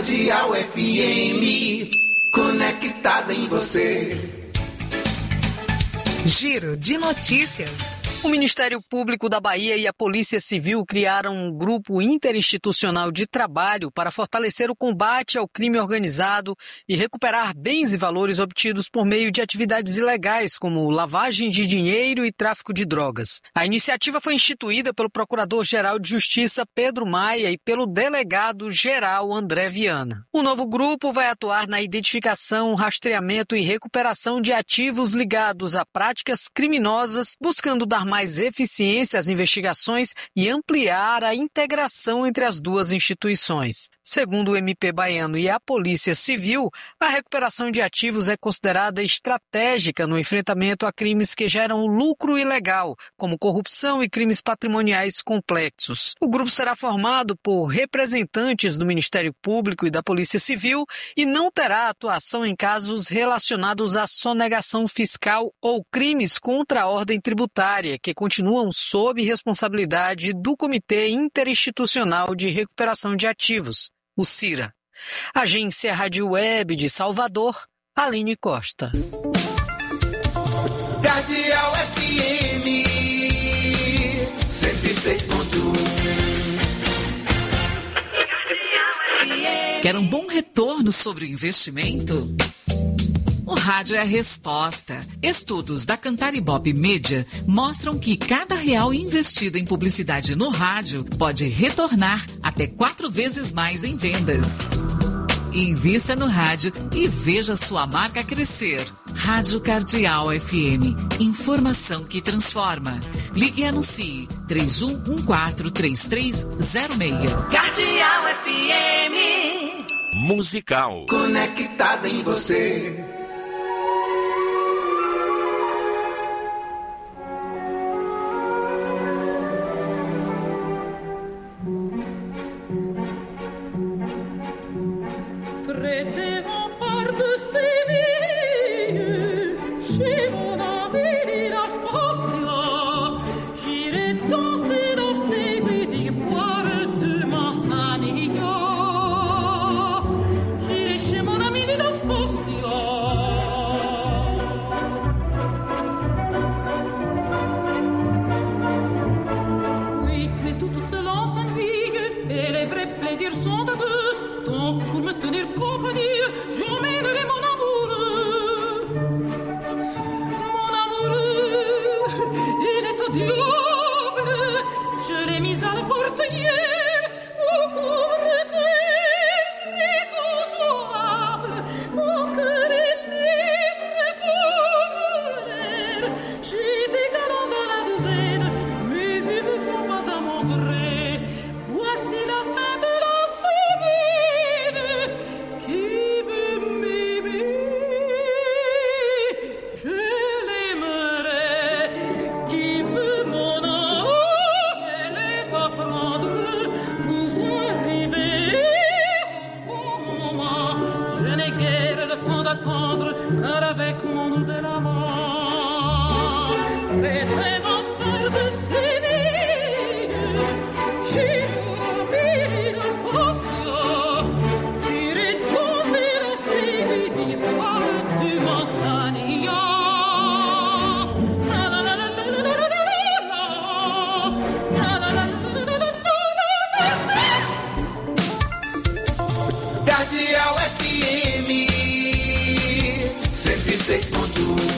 Cardeal FM, conectada em você. Giro de notícias. O Ministério Público da Bahia e a Polícia Civil criaram um grupo interinstitucional de trabalho para fortalecer o combate ao crime organizado e recuperar bens e valores obtidos por meio de atividades ilegais, como lavagem de dinheiro e tráfico de drogas. A iniciativa foi instituída pelo Procurador-Geral de Justiça Pedro Maia e pelo Delegado-Geral André Viana. O novo grupo vai atuar na identificação, rastreamento e recuperação de ativos ligados a práticas criminosas, buscando dar mais eficiência às investigações e ampliar a integração entre as duas instituições. Segundo o MP baiano e a Polícia Civil, a recuperação de ativos é considerada estratégica no enfrentamento a crimes que geram lucro ilegal, como corrupção e crimes patrimoniais complexos. O grupo será formado por representantes do Ministério Público e da Polícia Civil e não terá atuação em casos relacionados à sonegação fiscal ou crimes contra a ordem tributária, que continuam sob responsabilidade do Comitê Interinstitucional de Recuperação de Ativos, o CIRA. Agência Rádio Web de Salvador, Aline Costa. Cardeal FM 106.1. Quer um bom retorno sobre o investimento? O rádio é a resposta. Estudos da Cantar Ibope Media mostram que cada real investido em publicidade no rádio pode retornar até 4 vezes mais em vendas. Invista no rádio e veja sua marca crescer. Rádio Cardeal FM. Informação que transforma. Ligue e anuncie 31143306. Cardeal FM. Musical. Conectada em você. Cardeal FM 106.1.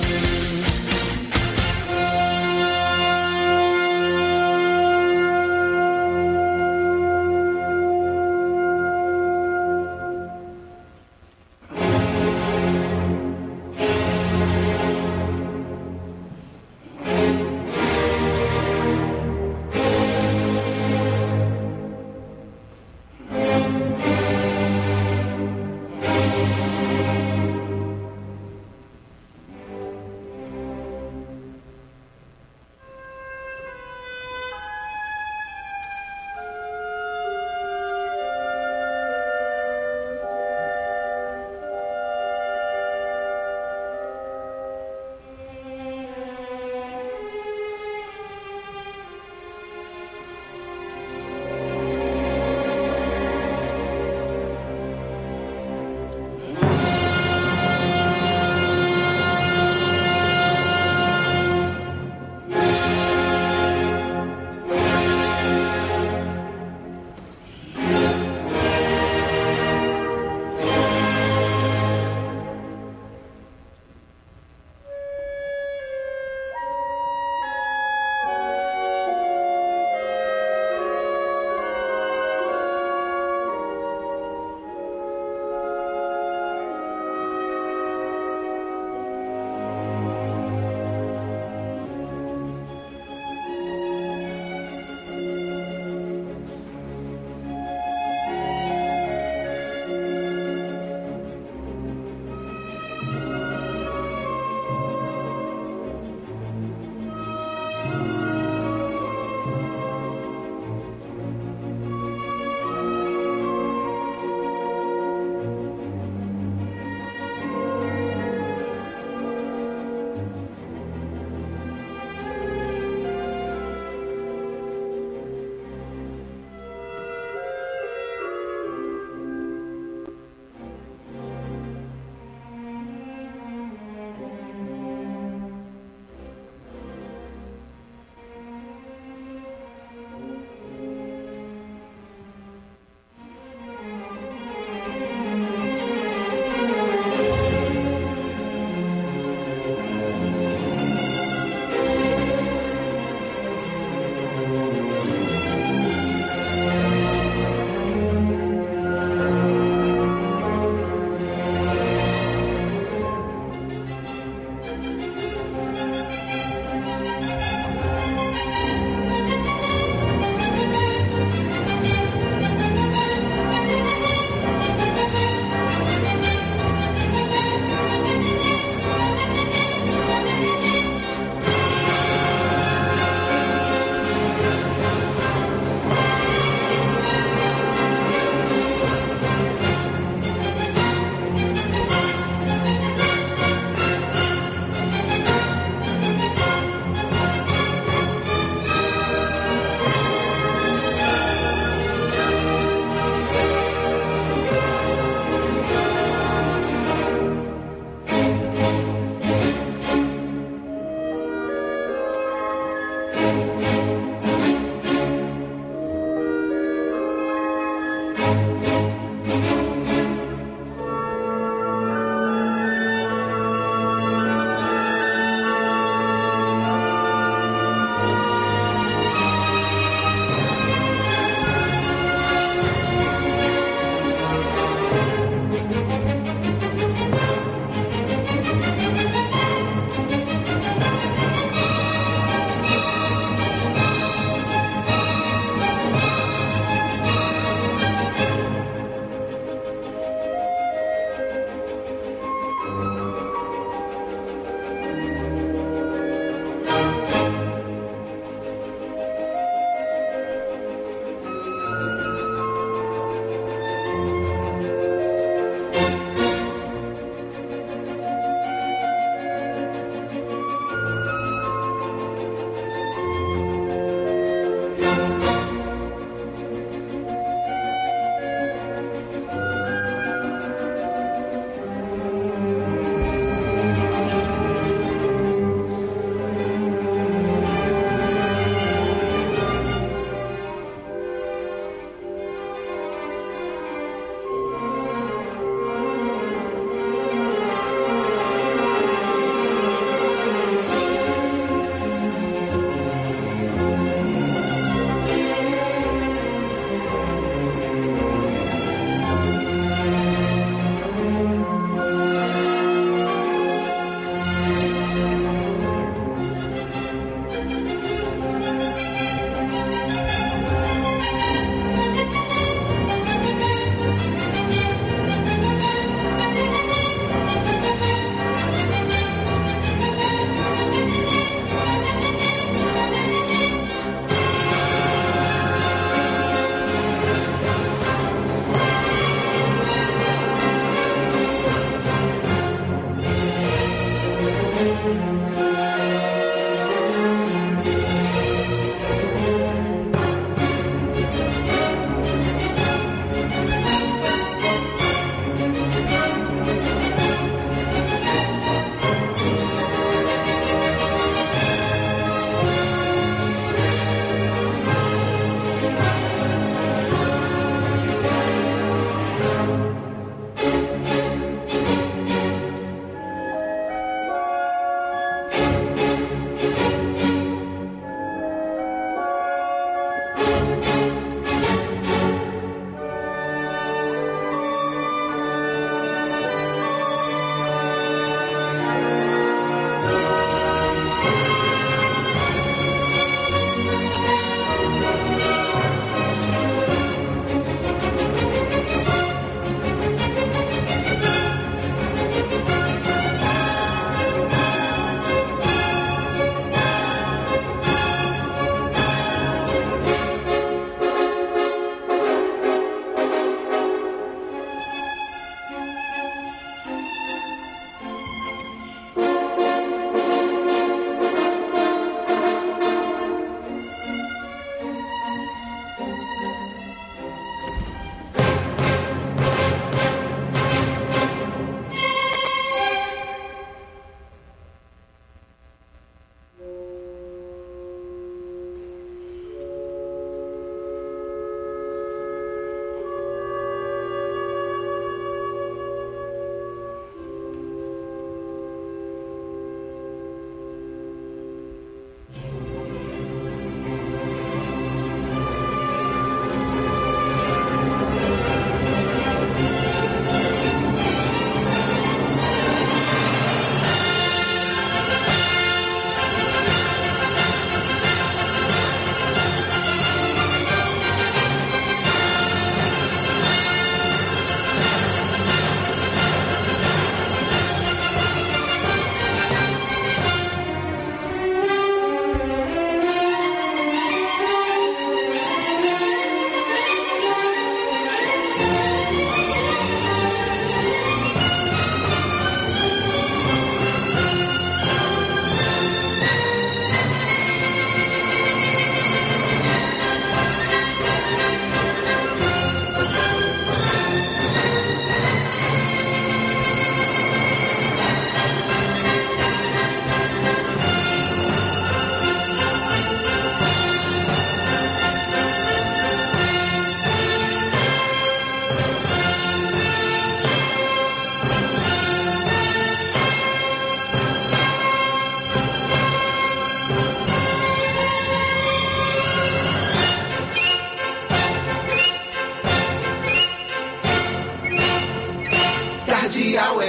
Cardeal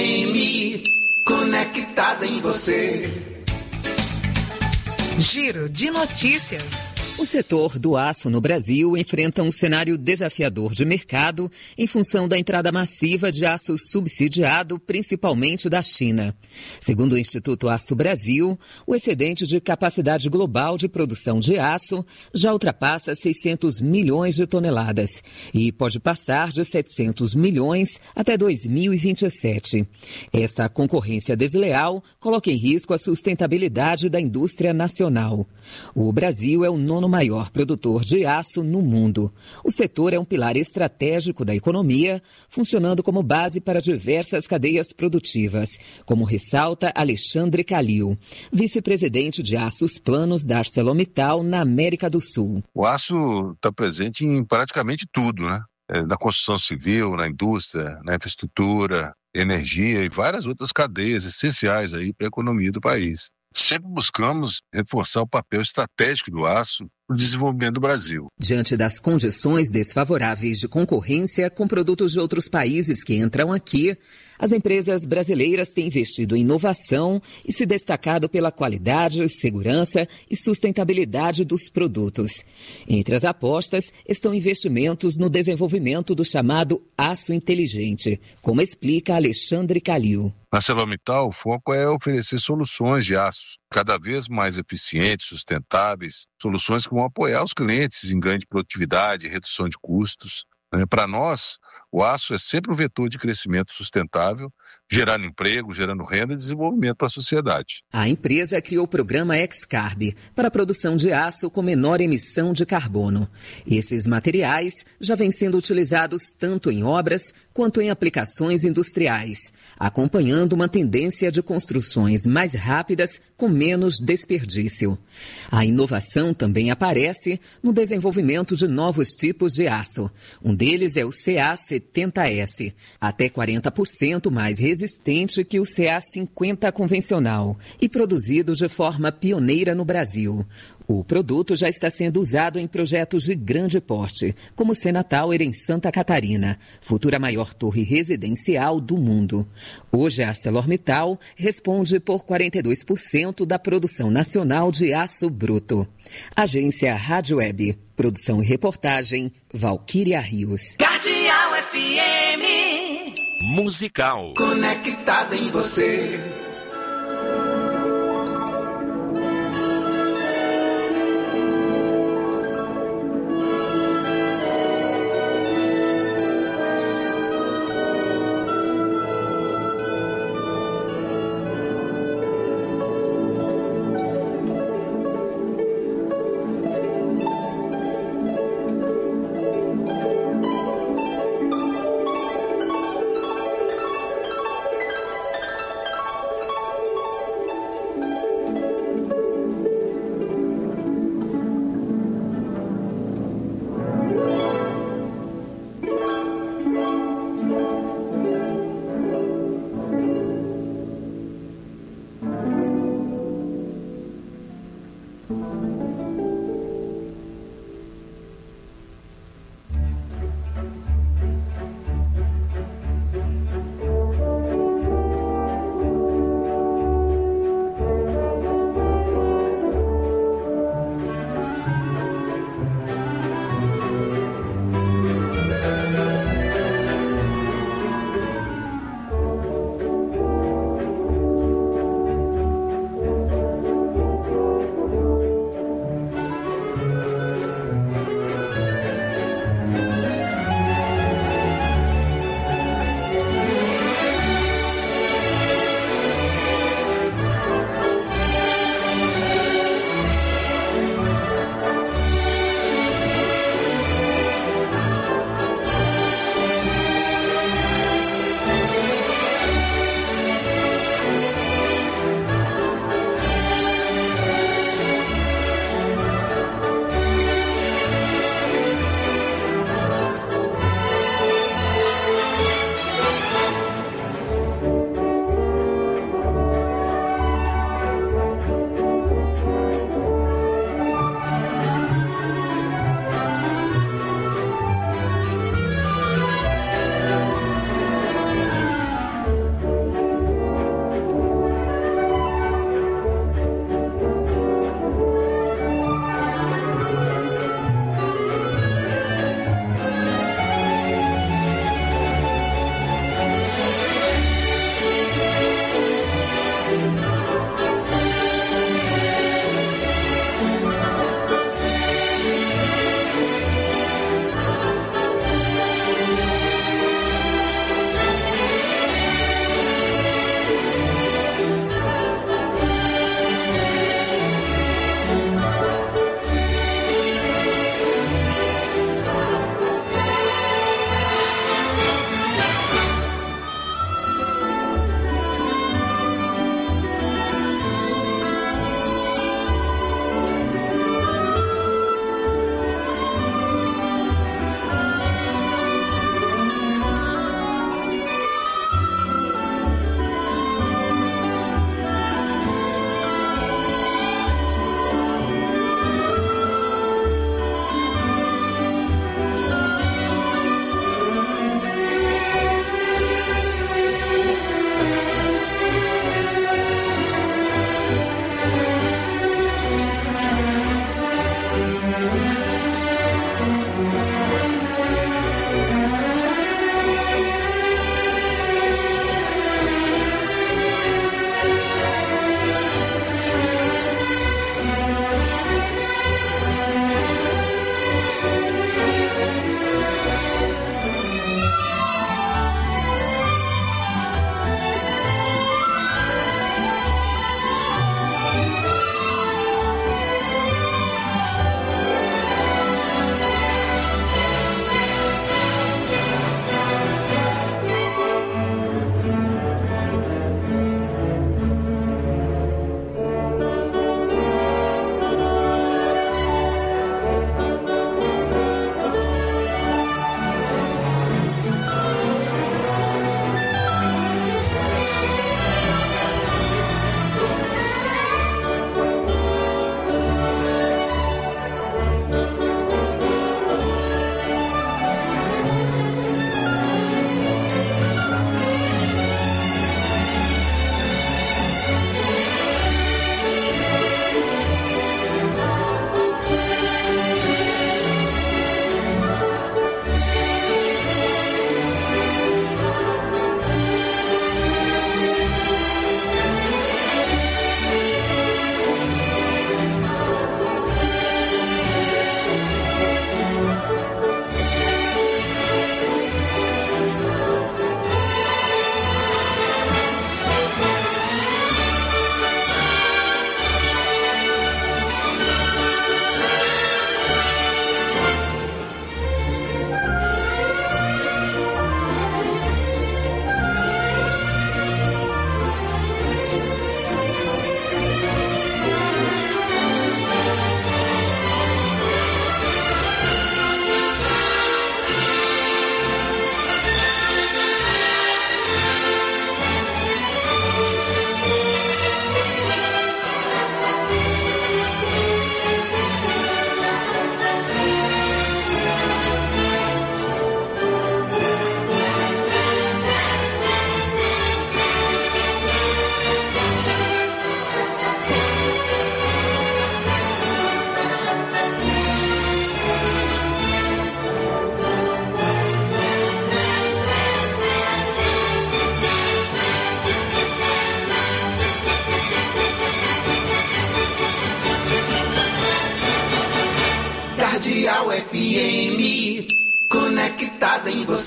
FM, conectada em você. Giro de notícias. O setor do aço no Brasil enfrenta um cenário desafiador de mercado em função da entrada massiva de aço subsidiado, principalmente da China. Segundo o Instituto Aço Brasil, o excedente de capacidade global de produção de aço já ultrapassa 600 milhões de toneladas e pode passar de 700 milhões até 2027. Essa concorrência desleal coloca em risco a sustentabilidade da indústria nacional. O Brasil é o nono maior produtor de aço no mundo. O setor é um pilar estratégico da economia, funcionando como base para diversas cadeias produtivas, como ressalta Alexandre Calil, vice-presidente de aços planos da ArcelorMittal na América do Sul. O aço está presente em praticamente tudo, né? Na construção civil, na indústria, na infraestrutura, energia e várias outras cadeias essenciais aí para a economia do país. Sempre buscamos reforçar o papel estratégico do aço no desenvolvimento do Brasil. Diante das condições desfavoráveis de concorrência com produtos de outros países que entram aqui, as empresas brasileiras têm investido em inovação e se destacado pela qualidade, segurança e sustentabilidade dos produtos. Entre as apostas estão investimentos no desenvolvimento do chamado aço inteligente, como explica Alexandre Calil. Na ArcelorMittal, o foco é oferecer soluções de aço cada vez mais eficientes, sustentáveis, soluções que vão apoiar os clientes em ganho de produtividade e redução de custos. Para nós, o aço é sempre um vetor de crescimento sustentável, gerando emprego, gerando renda e desenvolvimento para a sociedade. A empresa criou o programa X-Carb para a produção de aço com menor emissão de carbono. Esses materiais já vêm sendo utilizados tanto em obras quanto em aplicações industriais, acompanhando uma tendência de construções mais rápidas com menos desperdício. A inovação também aparece no desenvolvimento de novos tipos de aço. Um deles é o CA-70. CA70S, até 40% mais resistente que o CA50 convencional e produzido de forma pioneira no Brasil. O produto já está sendo usado em projetos de grande porte, como o Sena Tower em Santa Catarina, futura maior torre residencial do mundo. Hoje, a ArcelorMittal responde por 42% da produção nacional de aço bruto. Agência Rádio Web. Produção e reportagem, Valquíria Rios. Cardeal FM. Musical. Conectada em você.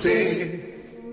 você.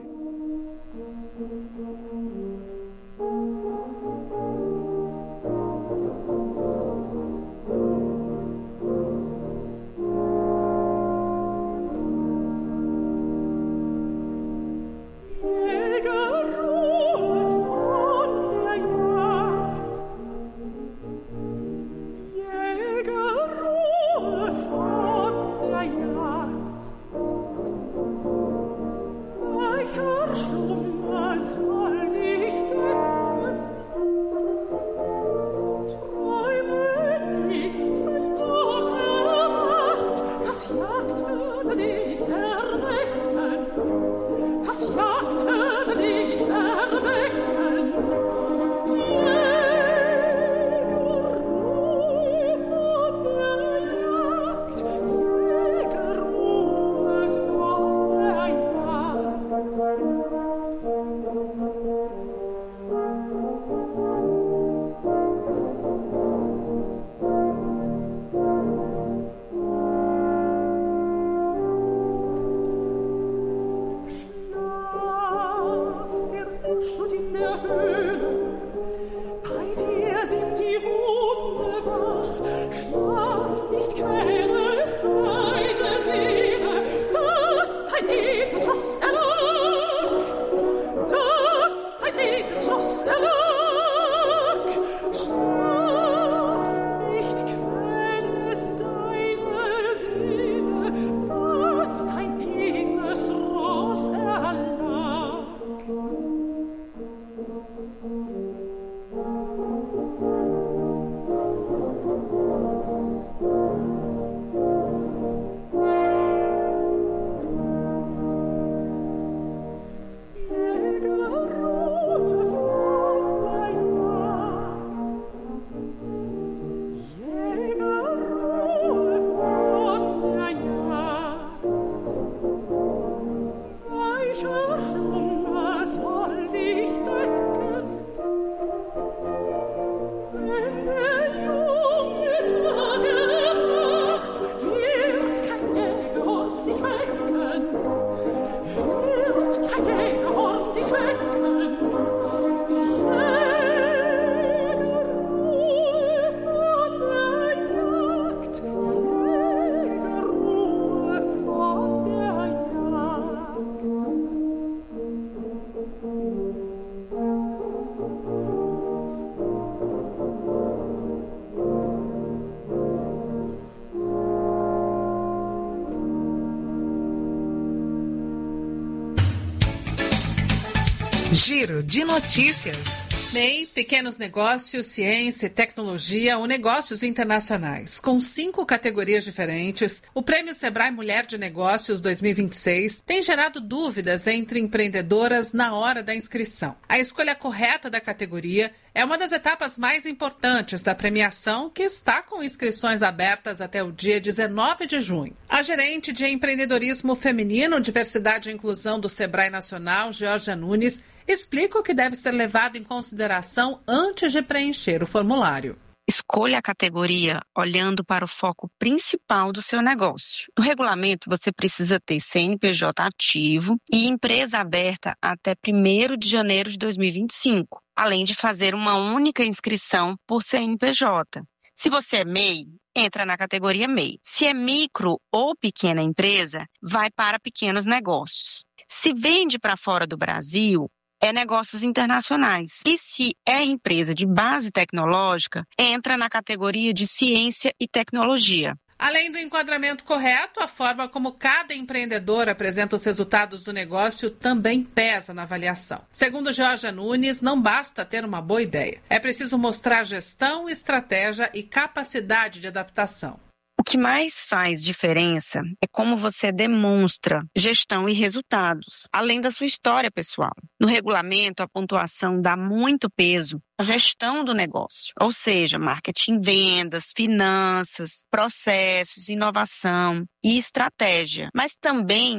Giro de notícias. MEI, Pequenos Negócios, Ciência e Tecnologia ou Negócios Internacionais. Com 5 categorias diferentes, o Prêmio Sebrae Mulher de Negócios 2026 tem gerado dúvidas entre empreendedoras na hora da inscrição. A escolha correta da categoria é uma das etapas mais importantes da premiação, que está com inscrições abertas até o dia 19 de junho. A gerente de empreendedorismo feminino, diversidade e inclusão do Sebrae Nacional, Georgia Nunes, explica o que deve ser levado em consideração antes de preencher o formulário. Escolha a categoria olhando para o foco principal do seu negócio. No regulamento, você precisa ter CNPJ ativo e empresa aberta até 1º de janeiro de 2025, além de fazer uma única inscrição por CNPJ. Se você é MEI, entra na categoria MEI. Se é micro ou pequena empresa, vai para pequenos negócios. Se vende para fora do Brasil, é negócios internacionais. E se é empresa de base tecnológica, entra na categoria de ciência e tecnologia. Além do enquadramento correto, a forma como cada empreendedor apresenta os resultados do negócio também pesa na avaliação. Segundo Georgia Nunes, não basta ter uma boa ideia. É preciso mostrar gestão, estratégia e capacidade de adaptação. O que mais faz diferença é como você demonstra gestão e resultados, além da sua história pessoal. No regulamento, a pontuação dá muito peso à gestão do negócio, ou seja, marketing, vendas, finanças, processos, inovação e estratégia, mas também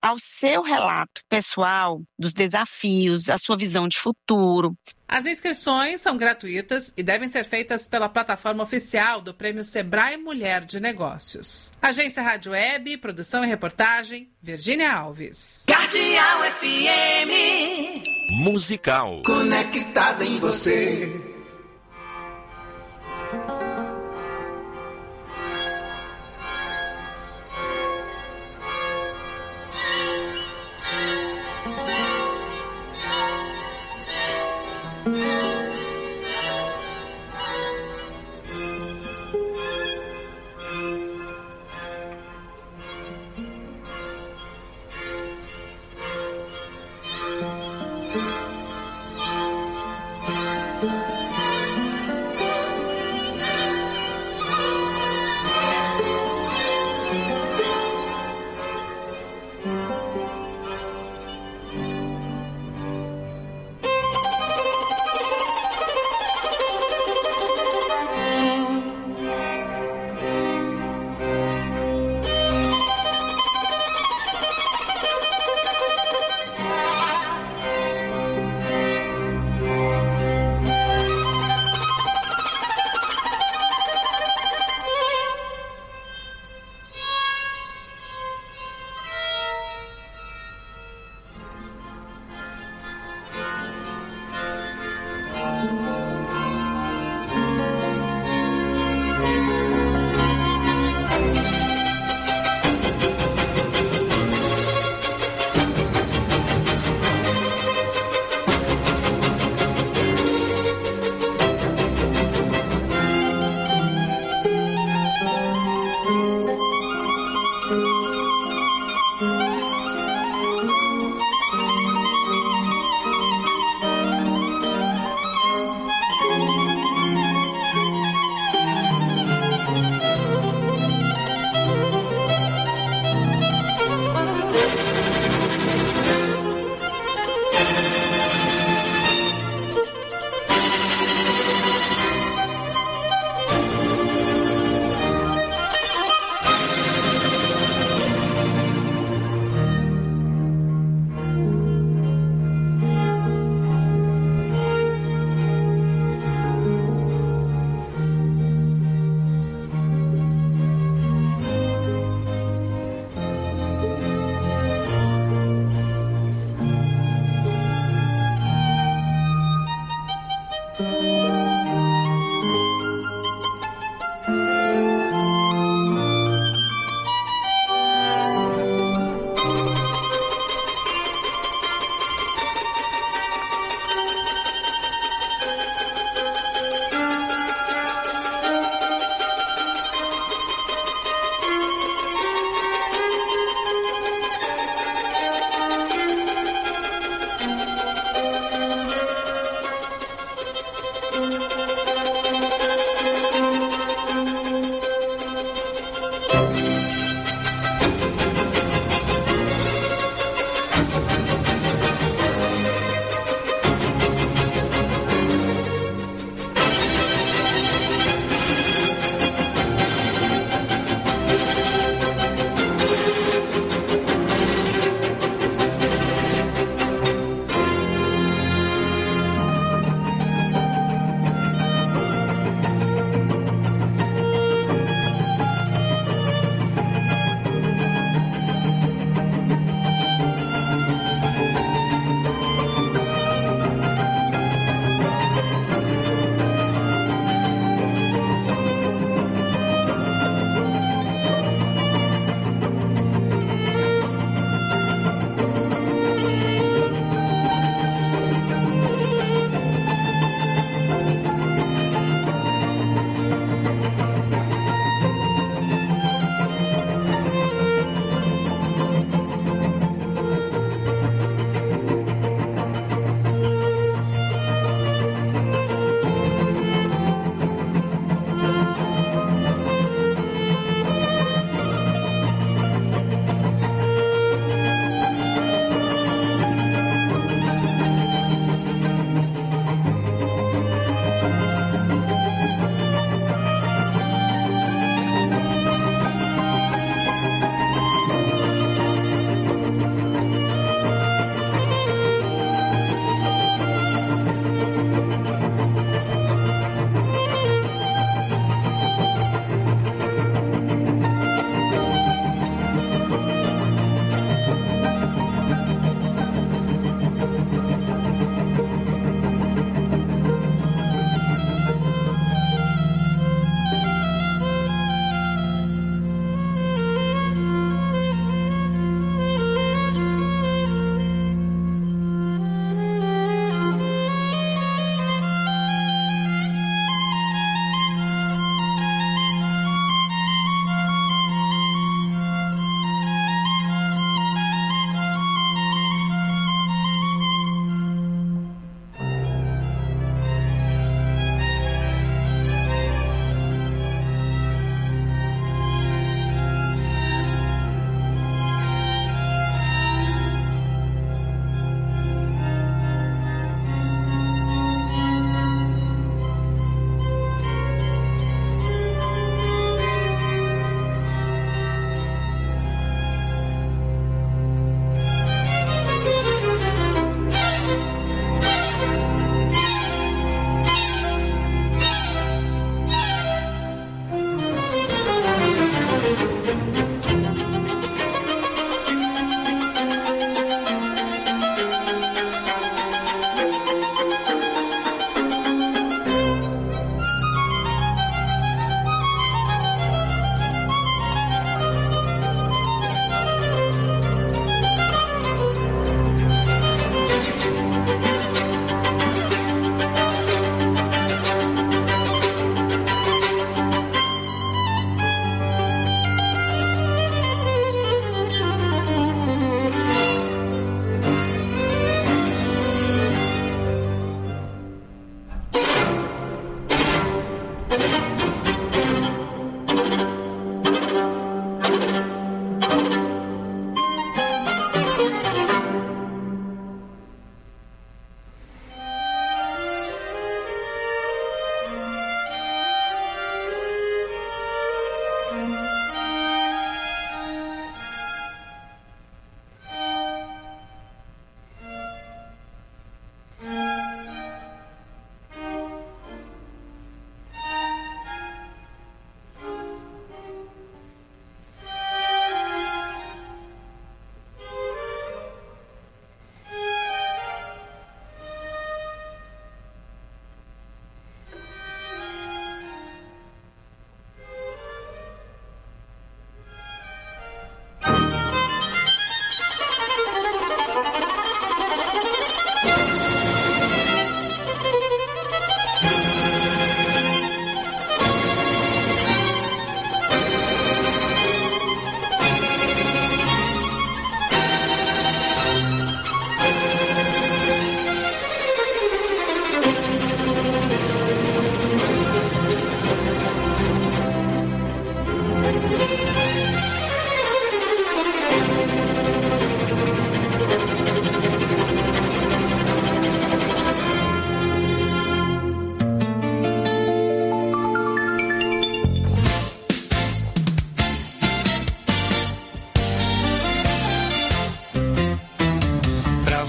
ao seu relato pessoal dos desafios, a sua visão de futuro. As inscrições são gratuitas e devem ser feitas pela plataforma oficial do Prêmio Sebrae Mulher de Negócios. Agência Rádio Web, produção e reportagem, Virgínia Alves. Cardeal FM. Musical. Conectada em você.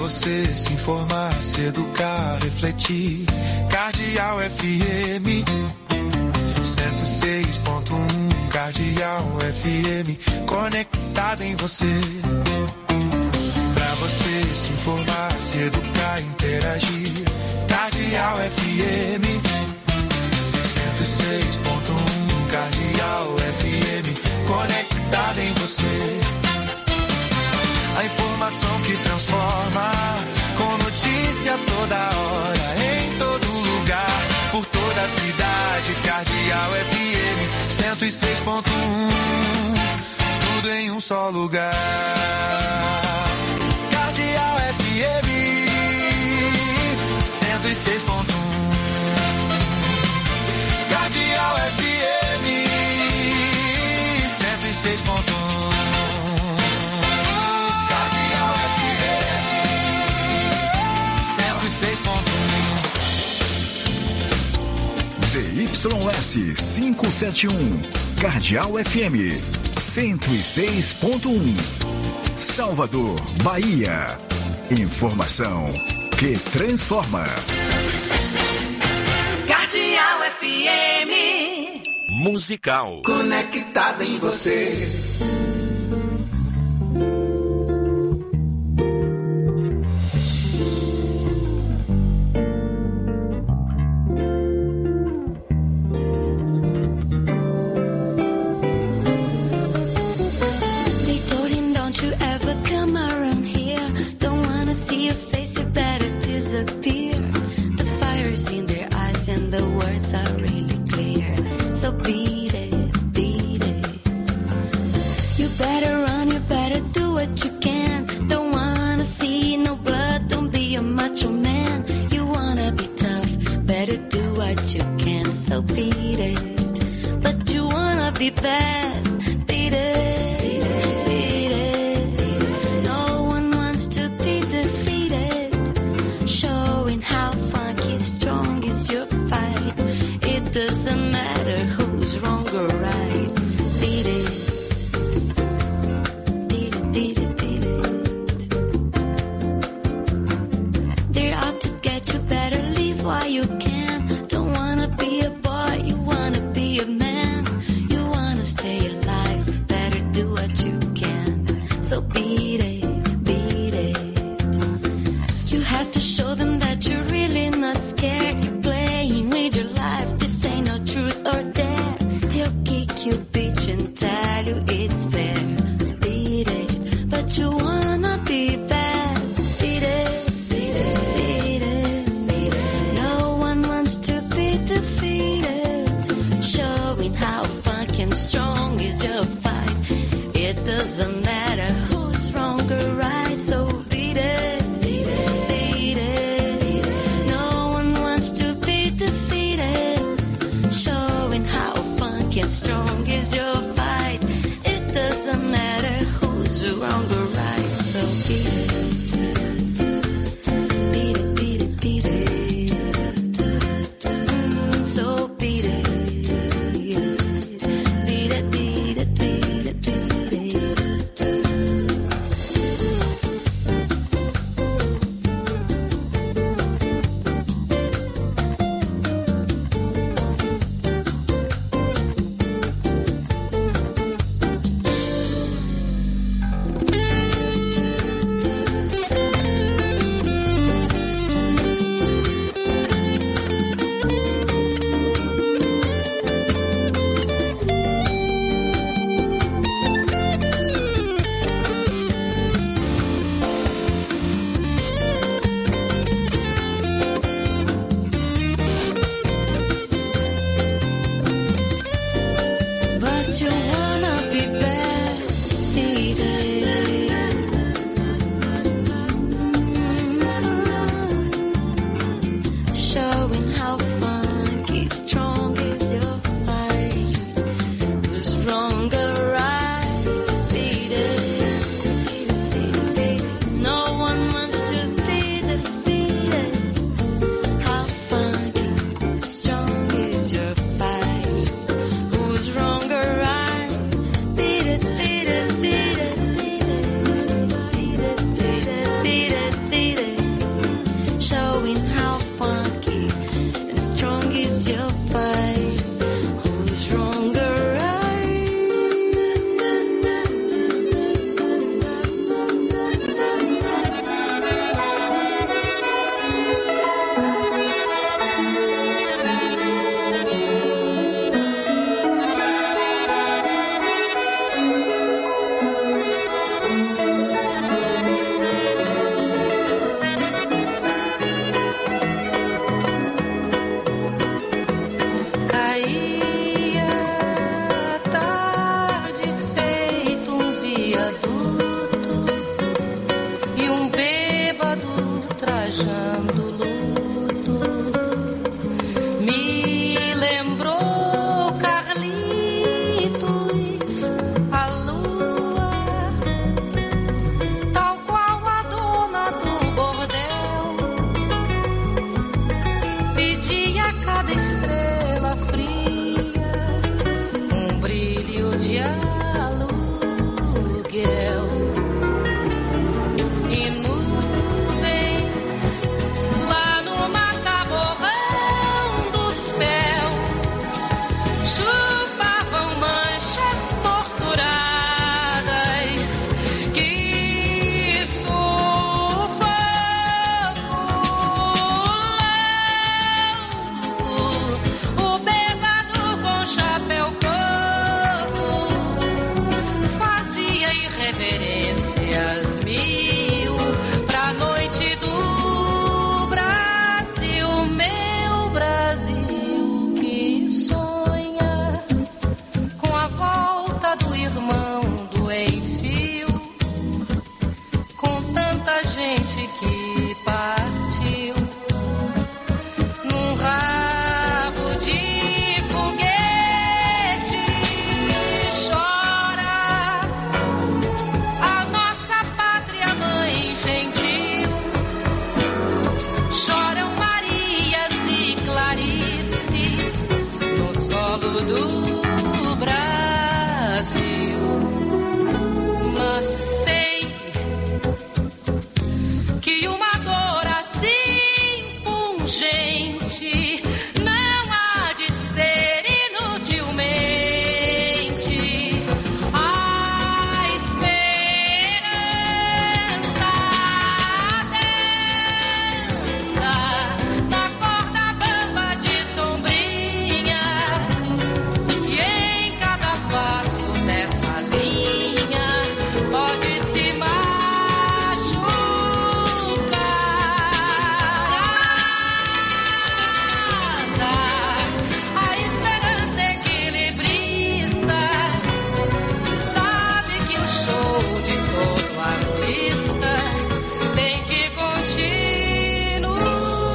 você se informar, se educar, refletir. Cardeal FM 106.1. Cardeal FM, conectado em você. Pra você se informar, se educar, interagir. Cardeal FM 106.1. Cardeal FM, conectado em você. A informação que transforma, com notícia toda hora, em todo lugar, por toda a cidade. Cardeal FM 106.1, tudo em um só lugar. Cardeal FM 106.1. Cardeal FM 106.1. ZYS 571, Cardeal FM 106.1, Salvador, Bahia. Informação que transforma. Cardeal FM Musical. Conectada em você. Stay beijando o luto. Me lembrou Carlitos, a lua, tal qual a dona do bordel, pedia a cada estrela fria um brilho de aluguel. E nuvens lá no mataborrão do céu chupavam manchas torturadas que sufoco louco. O bêbado com chapéu coco fazia irreverências mil pra noite do Brasil, meu Brasil que sonha com a volta do irmão do Enfio, com tanta gente que partiu num rabo de foguete. Chora a nossa pátria mãe gentil, choram Marias e Clarices no solo do Brasil. Mas sei que uma dor assim pungente não há de ser inutilmente a esperança dança na corda bamba de sombrinha, e em cada passo dessa linha pode-se machucar. A esperança equilibrista sabe que o show de todo artista tem que continuar.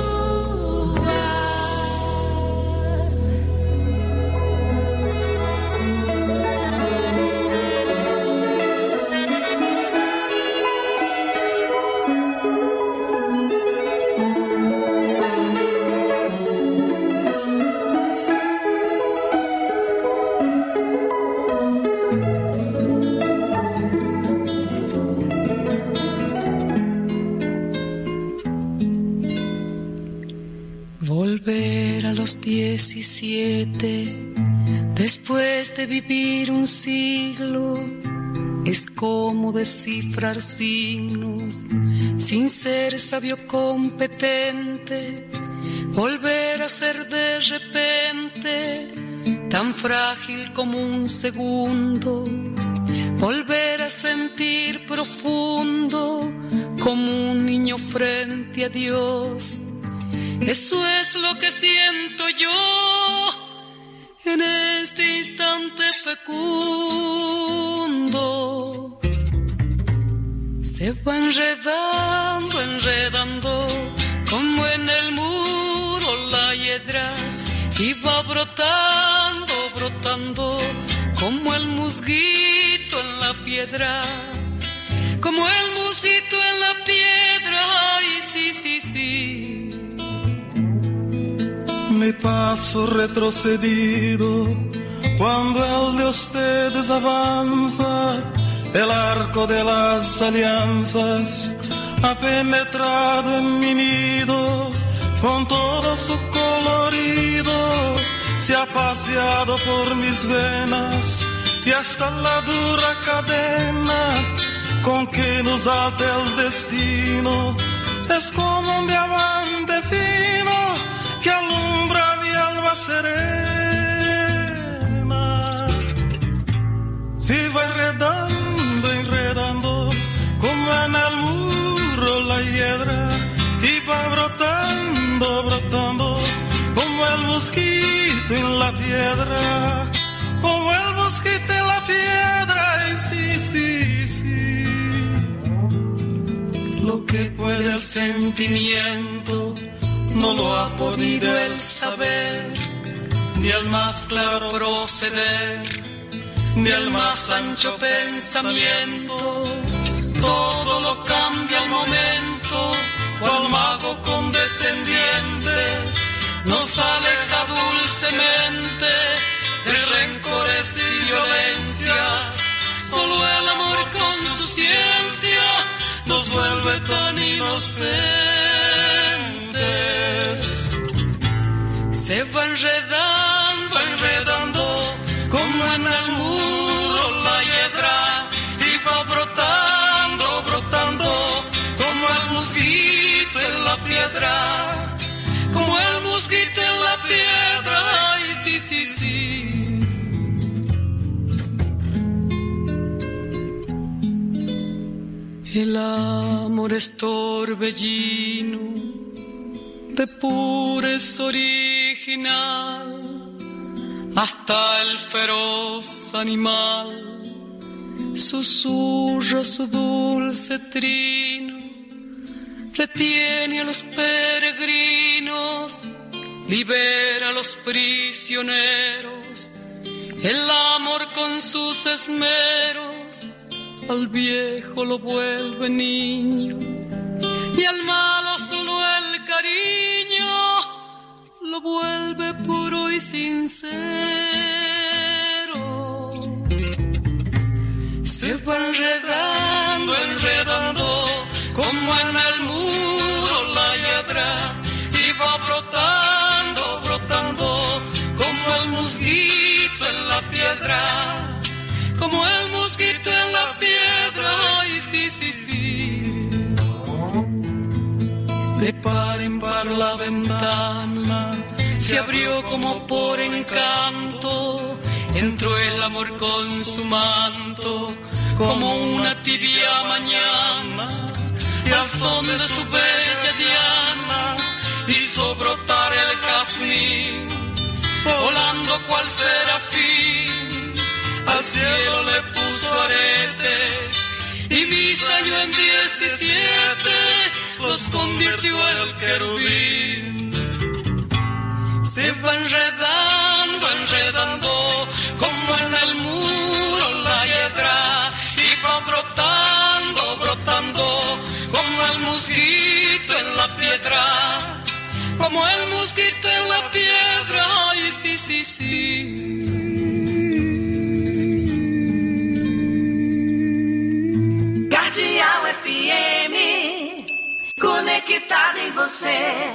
Volver a los 17, después de vivir un siglo, es como descifrar signos sin ser sabio competente. Volver a ser de repente tan frágil como un segundo. Volver a sentir profundo como un niño frente a Dios. Eso es lo que siento yo en este instante fecundo. Se va enredando, enredando, como en el muro la hiedra, y va brotando, brotando, como el musguito en la piedra, como el musguito en la piedra. Ay, sí, sí, sí. Mi paso retrocedido cuando el de ustedes avanza, el arco de las alianzas ha penetrado en mi nido con todo su colorido, se ha paseado por mis venas y hasta la dura cadena con que nos ata el destino es como un diamante fino que alumbra mi alma serena. Si va enredando, enredando, como en el muro la hiedra, y va brotando, brotando, como el mosquito en la piedra, como el mosquito en la piedra. Y sí, sí, sí. Lo que puede el sentimiento, no lo ha podido el saber, ni al más claro proceder, ni al más ancho pensamiento. Todo lo cambia al momento, cual mago condescendiente nos aleja dulcemente de rencores y violencias. Solo el amor con su ciencia nos vuelve tan inocentes. Se va enredando, enredando, como en el muro la hiedra, y va brotando, brotando, como el mosquito en la piedra, como el mosquito en la piedra. Ay, sí, sí, sí. El amor es torbellino, de pureza original, hasta el feroz animal susurra su dulce trino, detiene a los peregrinos, libera a los prisioneros. El amor con sus esmeros al viejo lo vuelve niño, y al malo solo el cariño lo vuelve puro y sincero. Se va enredando, enredando, como en el muro la hiedra, y va brotando, brotando, como el mosquito en la piedra, como el mosquito en la piedra. Ay, sí, sí, sí. Preparen para la ventana, se abrió como por encanto, entró el amor con su manto, como una tibia mañana, y al son de su bella diana hizo brotar el jazmín, volando cual serafín, al cielo le puso aretes, y mis años en 17 los convirtió el querubín. Se va enredando, enredando, como en el muro la hiedra, y va brotando, brotando, como el mosquito en la piedra, como el mosquito en la piedra. Ay, sí, sí, sí. Cardeal FM, conectado em você.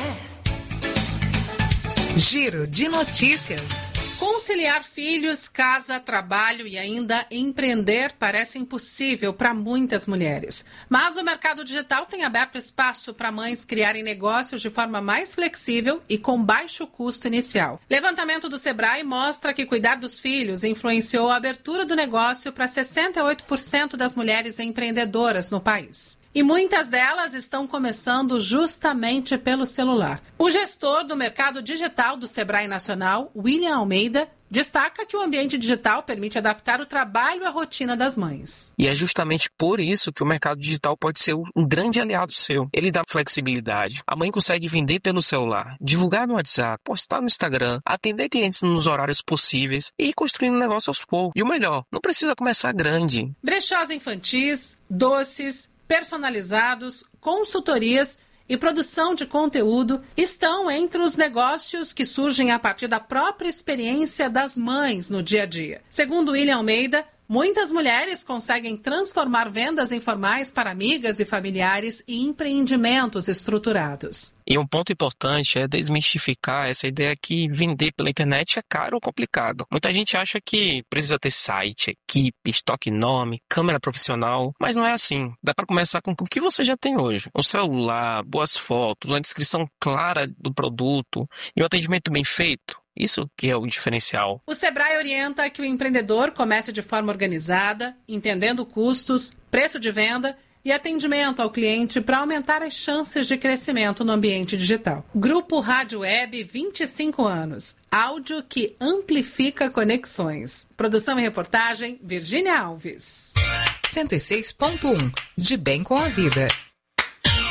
Giro de notícias. Conciliar filhos, casa, trabalho e ainda empreender parece impossível para muitas mulheres. Mas o mercado digital tem aberto espaço para mães criarem negócios de forma mais flexível e com baixo custo inicial. Levantamento do Sebrae mostra que cuidar dos filhos influenciou a abertura do negócio para 68% das mulheres empreendedoras no país. E muitas delas estão começando justamente pelo celular. O gestor do mercado digital do Sebrae Nacional, William Almeida, destaca que o ambiente digital permite adaptar o trabalho à rotina das mães. E é justamente por isso que o mercado digital pode ser um grande aliado seu. Ele dá flexibilidade. A mãe consegue vender pelo celular, divulgar no WhatsApp, postar no Instagram, atender clientes nos horários possíveis e ir construindo um negócio aos poucos. E o melhor, não precisa começar grande. Brechós infantis, doces, personalizados, consultorias e produção de conteúdo estão entre os negócios que surgem a partir da própria experiência das mães no dia a dia. Segundo William Almeida, muitas mulheres conseguem transformar vendas informais para amigas e familiares em empreendimentos estruturados. E um ponto importante é desmistificar essa ideia que vender pela internet é caro ou complicado. Muita gente acha que precisa ter site, equipe, estoque enorme, câmera profissional, mas não é assim. Dá para começar com o que você já tem hoje. Um celular, boas fotos, uma descrição clara do produto e um atendimento bem feito. Isso que é o diferencial. O Sebrae orienta que o empreendedor comece de forma organizada, entendendo custos, preço de venda e atendimento ao cliente para aumentar as chances de crescimento no ambiente digital. Grupo Rádio Web, 25 anos. Áudio que amplifica conexões. Produção e reportagem, Virgínia Alves. 106.1. De bem com a vida.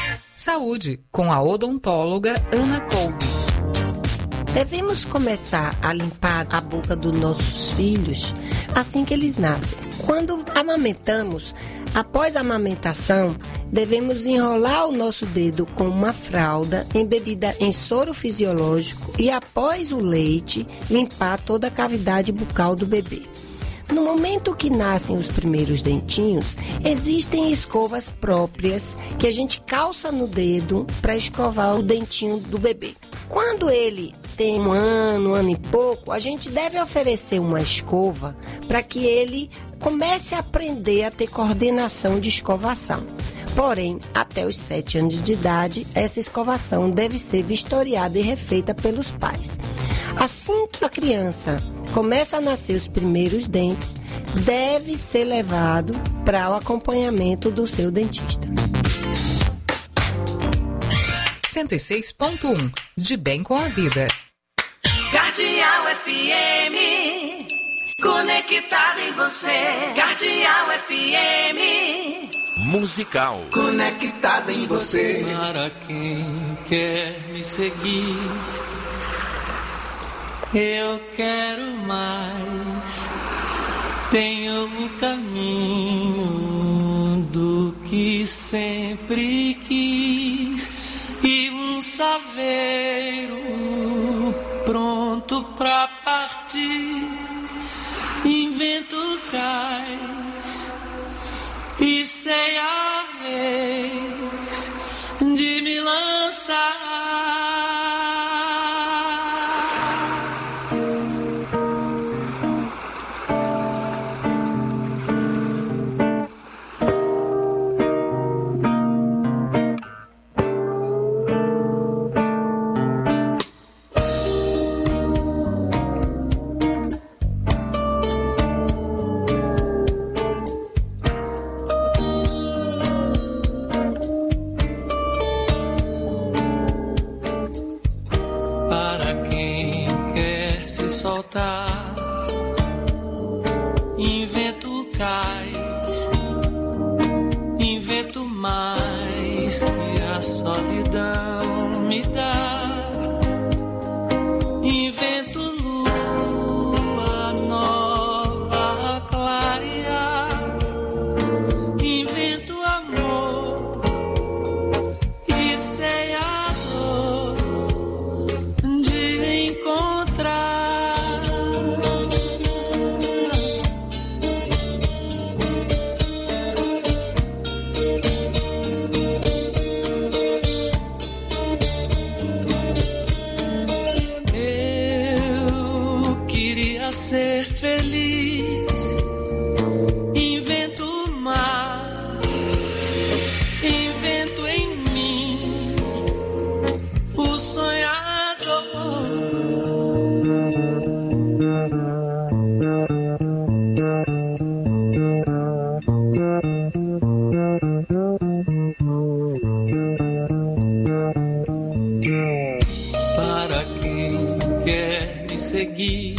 Saúde, com a odontóloga Ana Kolbe. Devemos começar a limpar a boca dos nossos filhos assim que eles nascem. Quando amamentamos, após a amamentação, devemos enrolar o nosso dedo com uma fralda embebida em soro fisiológico e, após o leite, limpar toda a cavidade bucal do bebê. No momento que nascem os primeiros dentinhos, existem escovas próprias que a gente calça no dedo para escovar o dentinho do bebê. Quando ele tem um ano e pouco, a gente deve oferecer uma escova para que ele comece a aprender a ter coordenação de escovação. Porém, até os 7 anos de idade, essa escovação deve ser vistoriada e refeita pelos pais. Assim que a criança começa a nascer os primeiros dentes, deve ser levado para o acompanhamento do seu dentista. 106.1 De bem com a vida. Cardeal FM, conectado em você. Cardeal FM. Musical. Conectado em você. Para quem quer me seguir, eu quero mais. Tenho um caminho do que sempre quis e um saveiro pronto pra partir. Invento cais e sei a vez de me lançar. Invento cais, invento mais que a solidão me dá. Invento lua nova a clarear. Invento amor e sei a dor de encontrar. Ser feliz, invento o mar, invento em mim o sonhador. Para quem quer me seguir,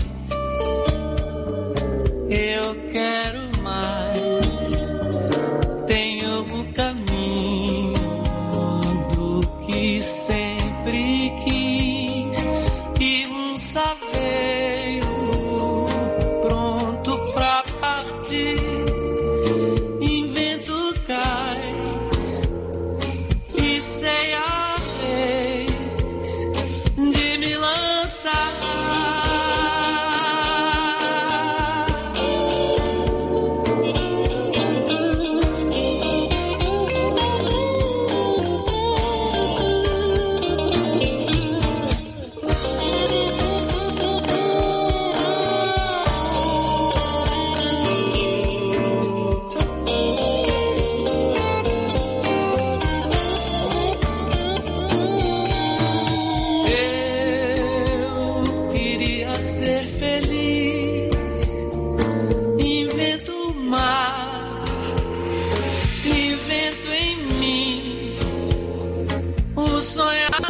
eu quero mais. Tenho um caminho do que sempre quis e um saveiro pronto pra partir. Invento cais e sei a vez de me lançar. Ser feliz, invento o mar, invento em mim o sonhador.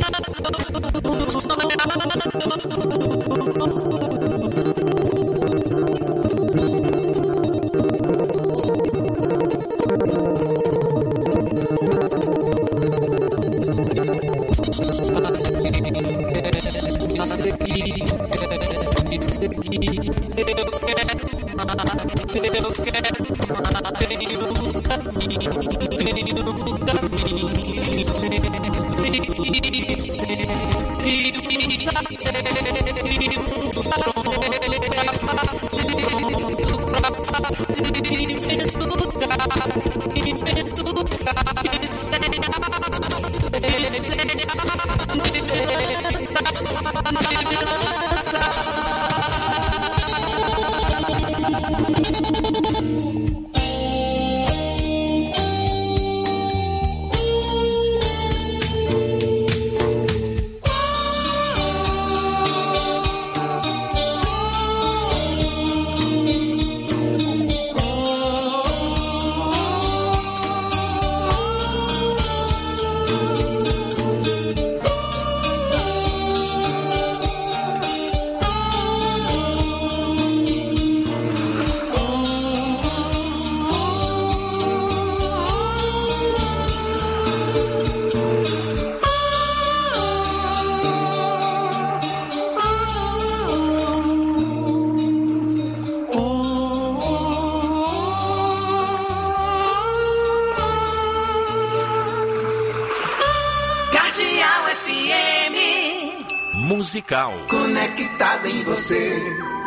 Musical. Conectada em você.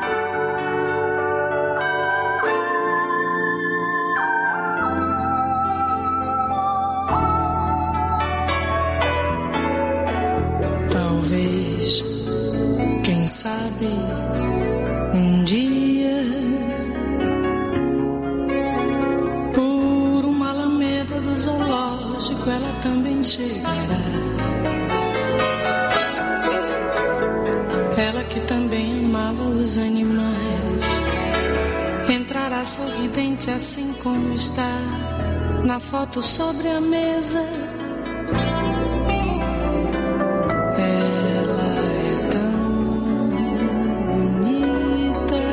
Talvez, quem sabe, um dia, por uma alameda do zoológico, ela também chegará. Ela que também amava os animais, entrará sorridente assim como está na foto sobre a mesa. Ela é tão bonita,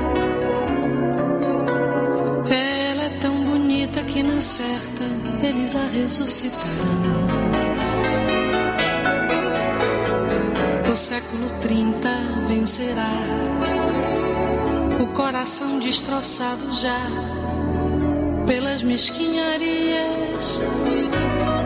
ela é tão bonita que na certa eles a ressuscitarão. O século 30 vencerá, o coração destroçado já pelas mesquinharias